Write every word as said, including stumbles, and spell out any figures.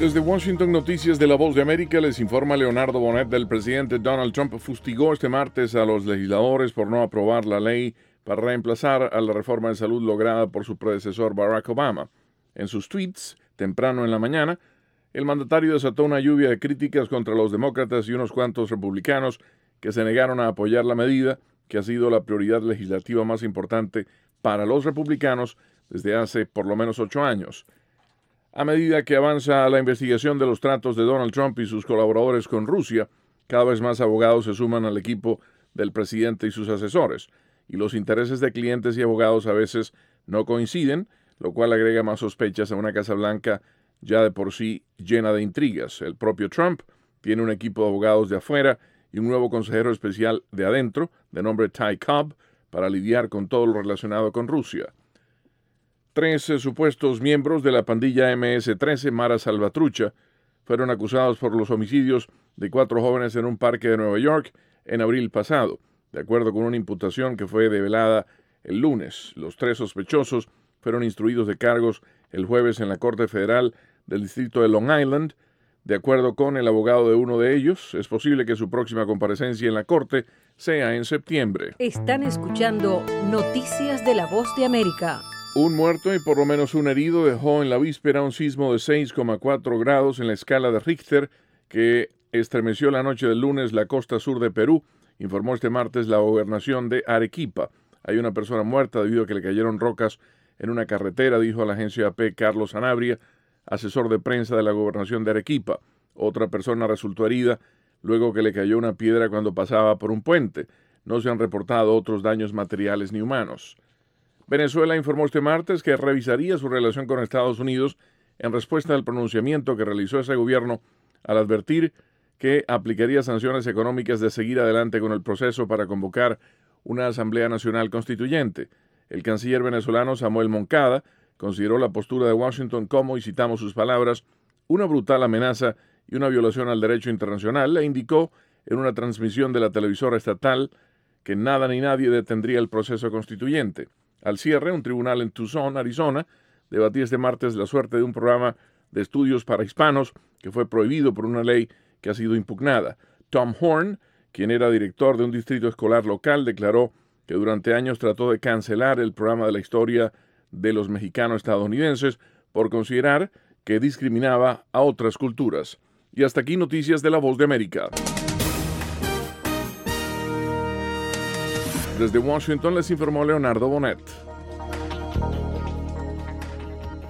Desde Washington, Noticias de la Voz de América, les informa Leonardo Bonet. Del presidente Donald Trump fustigó este martes a los legisladores por no aprobar la ley para reemplazar a la reforma de salud lograda por su predecesor Barack Obama. En sus tweets, temprano en la mañana, el mandatario desató una lluvia de críticas contra los demócratas y unos cuantos republicanos que se negaron a apoyar la medida, que ha sido la prioridad legislativa más importante para los republicanos desde hace por lo menos ocho años. A medida que avanza la investigación de los tratos de Donald Trump y sus colaboradores con Rusia, cada vez más abogados se suman al equipo del presidente y sus asesores, y los intereses de clientes y abogados a veces no coinciden, lo cual agrega más sospechas a una Casa Blanca ya de por sí llena de intrigas. El propio Trump tiene un equipo de abogados de afuera y un nuevo consejero especial de adentro, de nombre Ty Cobb, para lidiar con todo lo relacionado con Rusia. Tres eh, supuestos miembros de la pandilla eme ese trece, Mara Salvatrucha, fueron acusados por los homicidios de cuatro jóvenes en un parque de Nueva York en abril pasado, de acuerdo con una imputación que fue develada el lunes. Los tres sospechosos fueron instruidos de cargos el jueves en la Corte Federal del Distrito de Long Island. De acuerdo con el abogado de uno de ellos, es posible que su próxima comparecencia en la Corte sea en septiembre. Están escuchando Noticias de la Voz de América. Un muerto y por lo menos un herido dejó en la víspera un sismo de seis coma cuatro grados en la escala de Richter que estremeció la noche del lunes la costa sur de Perú, informó este martes la gobernación de Arequipa. Hay una persona muerta debido a que le cayeron rocas en una carretera, dijo a la agencia A P Carlos Sanabria, asesor de prensa de la gobernación de Arequipa. Otra persona resultó herida luego que le cayó una piedra cuando pasaba por un puente. No se han reportado otros daños materiales ni humanos. Venezuela informó este martes que revisaría su relación con Estados Unidos en respuesta al pronunciamiento que realizó ese gobierno al advertir que aplicaría sanciones económicas de seguir adelante con el proceso para convocar una Asamblea Nacional Constituyente. El canciller venezolano Samuel Moncada consideró la postura de Washington como, y citamos sus palabras, una brutal amenaza y una violación al derecho internacional, e indicó en una transmisión de la televisora estatal que nada ni nadie detendría el proceso constituyente. Al cierre, un tribunal en Tucson, Arizona, debatía este martes la suerte de un programa de estudios para hispanos que fue prohibido por una ley que ha sido impugnada. Tom Horn, quien era director de un distrito escolar local, declaró que durante años trató de cancelar el programa de la historia de los mexicanos estadounidenses por considerar que discriminaba a otras culturas. Y hasta aquí Noticias de la Voz de América. Desde Washington les informó Leonardo Bonet.